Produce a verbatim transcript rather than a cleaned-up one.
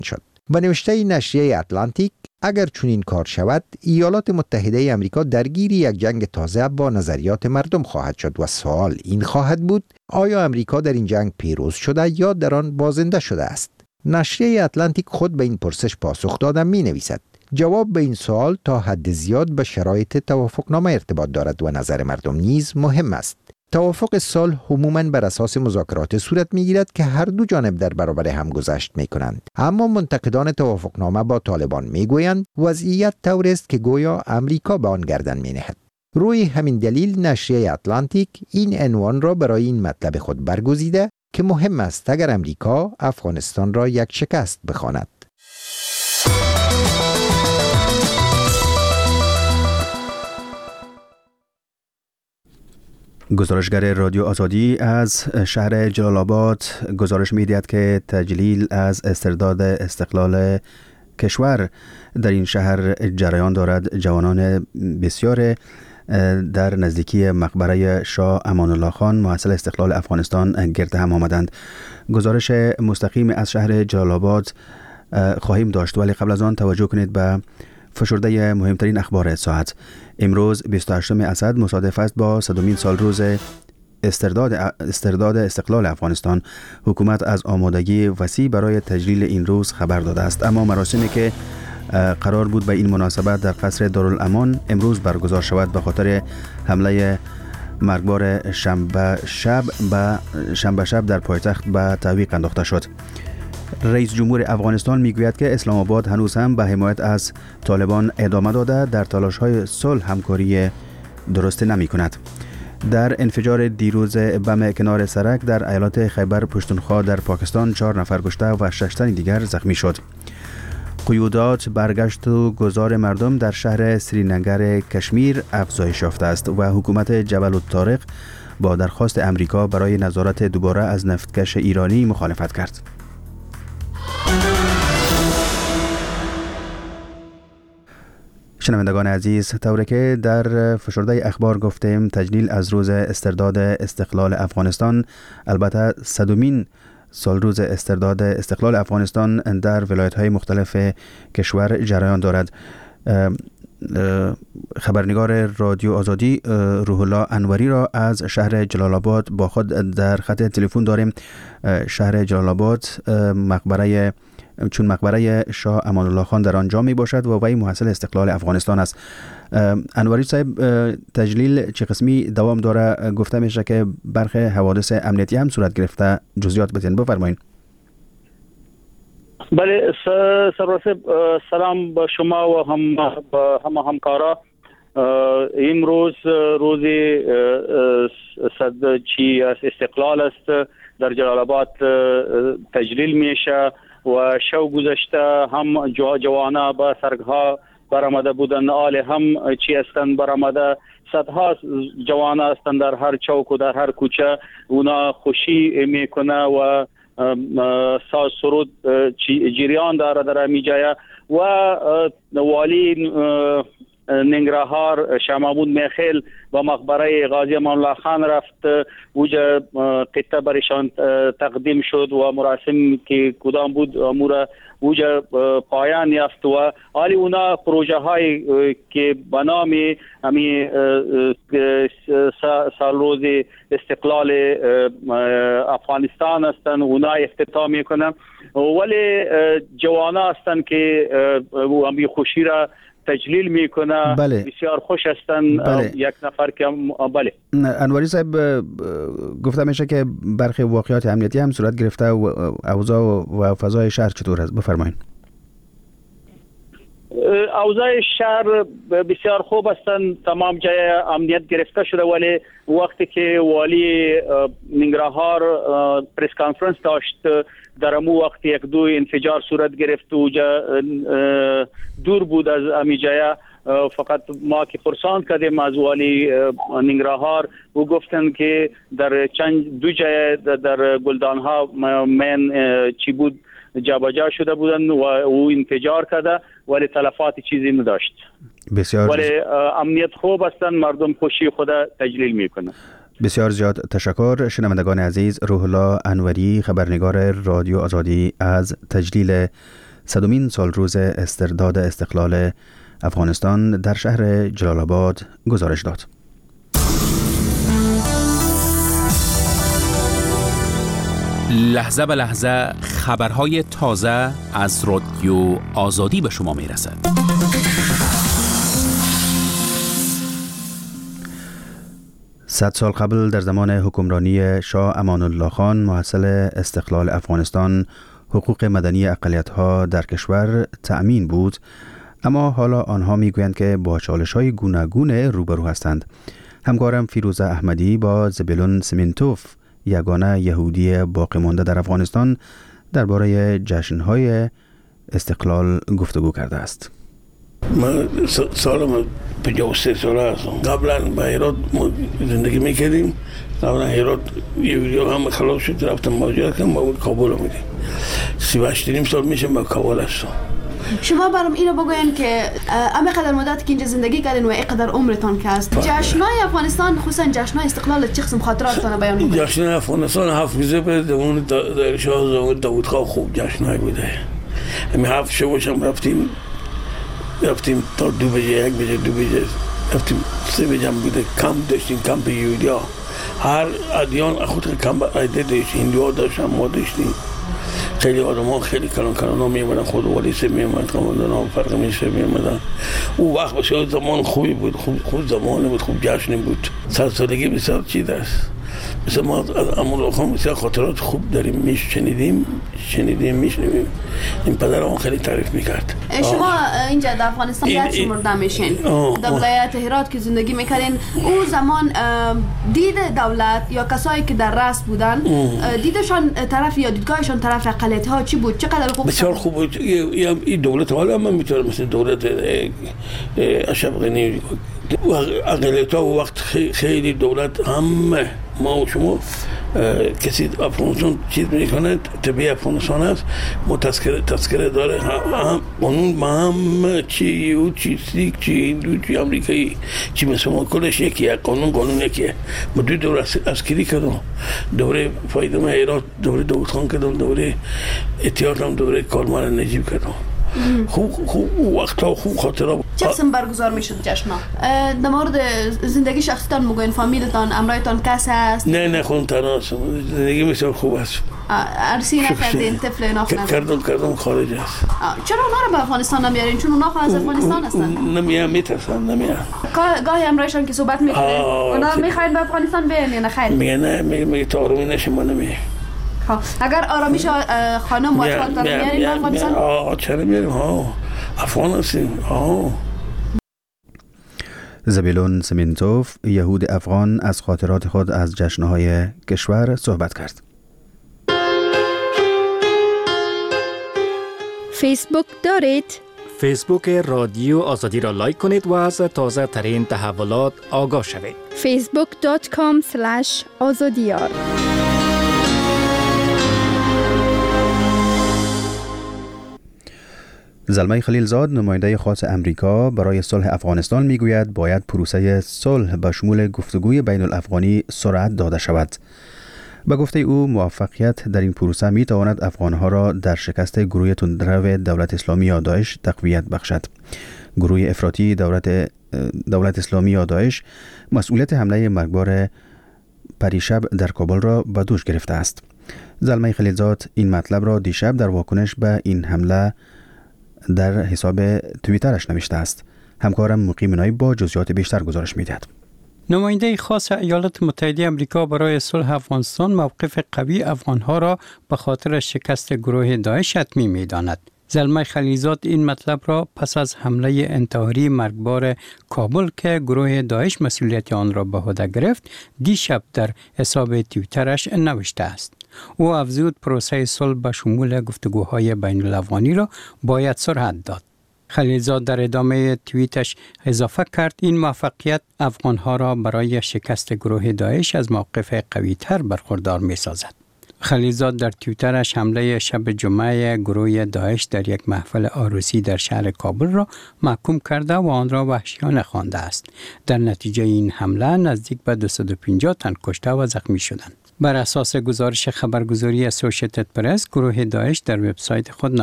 شد. به نوشته نشریه اتلانتیک، اگر چنین کار شود، ایالات متحده آمریکا درگیر یک جنگ تازه با نظریات مردم خواهد شد و سوال این خواهد بود آیا آمریکا در این جنگ پیروز شده یا در آن بازنده شده است؟ نشریه اتلانتیک خود به این پرسش پاسخ داده می نویسد: جواب به این سوال تا حد زیاد به شرایط توافقنامه ارتباط دارد و نظر مردم نیز مهم است. توافق صلح عموماً بر اساس مذاکرات صورت می‌گیرد که هر دو جانب در برابر هم گذشت می‌کنند. اما منتقدان توافقنامه با طالبان می‌گویند وضعیت طور است که گویا آمریکا به آن گردن می‌نهد. روی همین دلیل نشریه اتلانتیک این عنوان را برای این مطلب خود برگزیده که مهم است اگر آمریکا افغانستان را یک شکست بخواند. گزارشگر رادیو آزادی از شهر جلال آباد گزارش می‌دهد که تجلیل از استرداد استقلال کشور در این شهر جریان دارد. جوانان بسیار در نزدیکی مقبره شاه امان الله خان محصل استقلال افغانستان گرد هم آمدند. گزارش مستقیم از شهر جلال آباد خواهیم داشت، ولی قبل از آن توجه کنید به فشرده مهمترین اخبار ساعت. امروز بیست و هشتم اسد مصادف است با صدمین سال روز استرداد استرداد استقلال افغانستان. حکومت از آمادگی وسیع برای تجلیل این روز خبر داده است، اما مراسمی که قرار بود به این مناسبت در قصر دارالامان امروز برگزار شود به خاطر حمله مرگبار شنبه شب به شنبه شب در پایتخت به تعویق انداخته شد. رئیس جمهور افغانستان میگوید که اسلام آباد هنوز هم به حمایت از طالبان ادامه داده در تلاش‌های صلح همکاری درست نمی کند. در انفجار دیروز بم کنار سرک در ایالات خیبر پشتونخوا در پاکستان چهار نفر کشته و شش تن دیگر زخمی شد. قیودات برگشت و گذار مردم در شهر سرینگر کشمیر افزایش یافته است و حکومت جبل الطارق با درخواست امریکا برای نظارت دوباره از نفتکش ایرانی مخالفت کرد. شنوندگان عزیز، طوری که در فشرده اخبار گفتیم، تجلیل از روز استرداد استقلال افغانستان، البته صدمین سال روز استرداد استقلال افغانستان در ولایت‌های مختلف کشور جریان دارد. خبرنگار رادیو آزادی روح الله انوری را از شهر جلال آباد با خود در خط تلفن داریم. شهر جلال آباد مقبره چون مقبره شاه امان الله خان در آنجا می باشد و وی محصل استقلال افغانستان است. انوری صاحب، تجلیل چه قسمی دوام داره؟ گفته میشه که برخی حوادث امنیتی هم صورت گرفته. جزئیات بتین بفرمایید. بله، سرورسه سلام به شما و هم همه همکارا. امروز روز صد چی استقلال است در جلال آباد تجلیل میشه و شو گذشته هم جوانا با سرگها برآمده بودن، آل هم چی هستند برآمده، صدها جوانا هستند در هر چوک و در هر کوچه. اونا خوشی میکنه و ساز سرود جریان داره در می جایه و والی ننگرهار شاه محمود میخیل با مقبره غازی امان الله خان رفت. اوجا قطعه برشان تقدیم شد و مراسم که کدام بود امور اوجا پایان یافت و حالی اونا پروژه های که به نام همی سال روز استقلال افغانستان هستند اونا افتتاح میکنن، ولی جوانا هستند که همی خوشی را تجلیل میکنه. بله. بسیار خوش هستن. بله. یک نفر که بله انوری صاحب، گفته میشه که برخی واقعات امنیتی هم صورت گرفته و اوضاع و فضای شهر چطور است؟ بفرمایید. اوضاع شهر بسیار خوب هستند، تمام جای امنیت گرفته شده، ولی وقتی که والی ننگرهار پریس کانفرنس داشت در امو وقت یک دو انفجار صورت گرفت و دور بود از امی جای. فقط ما که پرسان کردیم از والی ننگرهار و گفتن که در چند دو جای در گلدان ها من چی بود جابجا شده بودن و او انفجار کرده، ولی تلفات چیزی نداشت. بسیار ولی امنیت خوب هستند، مردم خوشی خود تجلیل میکنند. بسیار زیاد تشکر. شنوندگان عزیز، روح الله انوری، خبرنگار رادیو آزادی، از تجلیل صدومین سال روز استرداد استقلال افغانستان در شهر جلال آباد گزارش داد. لحظه به لحظه خبرهای تازه از رادیو آزادی به شما می رسد. صد سال قبل در زمان حکمرانی شاه امان الله خان محصل استقلال افغانستان حقوق مدنی اقلیت‌ها در کشور تأمین بود، اما حالا آنها میگویند که با چالش‌های گوناگون روبرو هستند. همکارم فیروزه احمدی با زبیلون سمینتوف، یگانه یهودی باقی مانده در افغانستان، درباره جشن‌های استقلال گفتگو کرده است. من سالم پنجاه و سه ساله هستم. قبلا به هرات زندگی میکردیم. قبلا هرات یه ویدیو هم خلاص شد، رفتم مهاجرت کردم با کابل آمدیم. سی و هشت نیم سال میشه با کابل هستم. شما برام اینو بگوین که اما قدر مدت که اینجا زندگی کردین و اینقدر عمرتان که است، جشن‌های افغانستان خصوصا جشن‌های استقلال چه قسم خاطراتتان بیان کنید؟ جشن‌های افغانستان حافظه به زمان شاه زمان داوود خان خوب جشن‌های بوده. همین هفت شبشم رفتیم رفتیم تا دو بجه یک بجه دو بجه رفتیم سه بجه هم بوده کمپ داشتیم، کمپ یهودیا. هر ادیان خود کمپ ایده داشت، هندوها داشتن، ما داشتیم. خیلی آدم ها خیلی کلان کلان ها می اومدن، خود والی سه می اومد، کاماندان ها فرق میشه می اومدن. او وقت بسیار زمان خوبی بود، خوب خوب زمانی بود، خوب جشنی بود. صد سالگی بسیار چیز است. مثل ما از امان الله خان بسیار خاطرات خوب داریم، میش شنیدیم شنیدیم میشنویم. این پدر آن خیلی تعریف میکرد. شما اینجا در افغانستان یاد شمرده میشین، در ولایت هرات که زندگی میکردین. او زمان دید دولت یا کسایی که در رأس بودن دیدشان طرف یا دیدگاهشان طرف اقلیت ها چی بود؟ چقدر خوب؟ بسیار خوب بود. این دولت حالا من میتونم مثل دولت اشرف غنی اقلیت ها وقت خیلی دولت همه ما و شما کسی افغانستان چیز میکنه، طبیعی افغانستان است، ما تذکره تذکره داره، هم قانون ما هم چی او چی سیک چی هندو چی امریکایی چی مثل ما کلش یکیه، قانون قانون یکیه. ما دو دوره عسکری کردم، دوره فایده ما ایراد، دوره داوود خان کردم، دوره اتحاد هم، دوره کارمند نجیب کردم. خوب خوب وقتا خوب خاطره. چه قسم برگزار میشد جشن‌ها؟ در مورد زندگی شخصیتان مگوین، فامیلتان، امرایتان کس هست؟ نه نه خون تنها هستم، زندگی بسیار خوب است. عرسی نکردین، طفل ناخن کردم کردم خارج است. چرا اونا رو به افغانستان نمیارین؟ چون اونا از افغانستان هستن. نمیان، میترسن نمیان. گاهی امرایشان که صحبت میکنن اونا میخواین به افغانستان بیان یا نه خیر؟ میگه نه، میگه تا آرومی نشه ما نمیایم. اگر آرامیش خانم و اطفالتان میارین به افغانستان؟ آه چرا میاریم؟ ها افغان هستیم. ها زبیلون سمینتوف، یهود افغان، از خاطرات خود از جشن‌های کشور صحبت کرد. فیسبوک دارید؟ فیسبوک رادیو آزادی را لایک کنید و از تازه ترین تحولات آگاه شوید. فیسبوک دات کام اسلش آزادیار. زلمه خلیلزاد، نماینده خاص امریکا برای صلح افغانستان، میگوید باید پروسه صلح به شمول گفتگوی بین الافغانی سرعت داده شود. به گفته او موفقیت در این پروسه می تواند افغانها را در شکست گروه تندرو دولت اسلامی یا داعش تقویت بخشد. گروه افراطی دولت دولت اسلامی یا داعش مسئولیت حمله مرگبار پریشب در کابل را به دوش گرفته است. زلمه خلیلزاد این مطلب را دیشب در واکنش به این حمله در حساب توییترش نوشته است. همکارم مقیم نایب با جزئیات بیشتر گزارش می‌دهد. نماینده خاص ایالات متحده آمریکا برای صلح افغانستان موقف قوی افغانها را به خاطر شکست گروه داعش حتمی می‌داند. زلمه خلیلزاد این مطلب را پس از حمله انتحاری مرگبار کابل که گروه داعش مسئولیت آن را به عهده گرفت، دیشب در حساب توییترش نوشته است. او افزود پروسه صلح به شمول گفتگوهای بین الافغانی را باید سرعت داد. خلیلزاد در ادامه توییتش اضافه کرد این موفقیت افغانها را برای شکست گروه داعش از موقف قوی‌تر برخوردار می سازد. خلیلزاد در توییترش حمله شب جمعه گروه داعش در یک محفل عروسی در شهر کابل را محکوم کرده و آن را وحشیانه خوانده است. در نتیجه این حمله نزدیک به دویست و پنجاه تن کشته و زخمی شدند. بر اساس گزارش خبرگزاری اسوسییتد پرس، گروه داعش در وبسایت خود